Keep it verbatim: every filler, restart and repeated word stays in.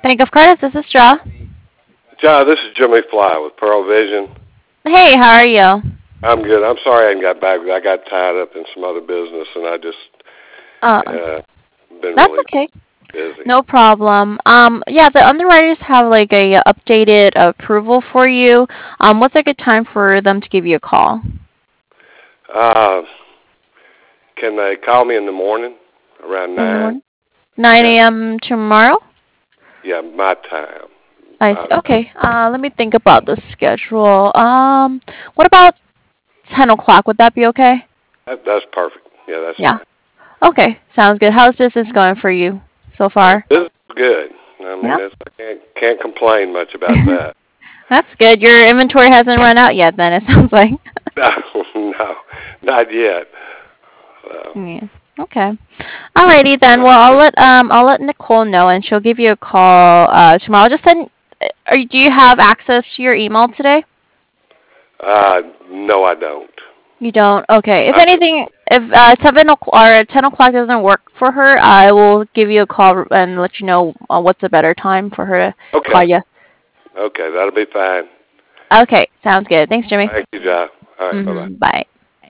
Bank of Curtis, this is Straw. John, this is Jimmy Fly with Pearl Vision. Hey, how are you? I'm good. I'm sorry I hadn't got back. I got tied up in some other business, and I just Uh, uh, been that's really okay. busy. No problem. Um, yeah, the underwriters have like a uh, updated approval for you. Um, what's a good time for them to give you a call? Uh, can they call me in the morning around In the nine? morning? nine Yeah, a m tomorrow? yeah, my time. I see. My, Okay. Uh, let me think about the schedule. Um, what about ten o'clock? Would that be okay? that, that's perfect. Yeah, that's Yeah. fine. Okay. Sounds good. How's business going for you so Uh, far? this is good. I mean, Yeah. it's, I can't can't complain much about that. That's good. Your inventory hasn't run out yet, then, it sounds like. No, no, not yet. So, Yeah. Okay. Alrighty then. Well, I'll let um I'll let Nicole know, and she'll give you a call uh tomorrow. Just send. Are you, do you have access to your email today? uh, no, I don't. You don't. Okay. If I, anything, if uh seven o'clock or ten o'clock doesn't work for her, I will give you a call and let you know uh, what's a better time for her to call okay, you. okay, that'll be fine. Okay. Sounds good. Thanks, Jimmy. Thank you, John. All right, bye bye. Mhm. Bye.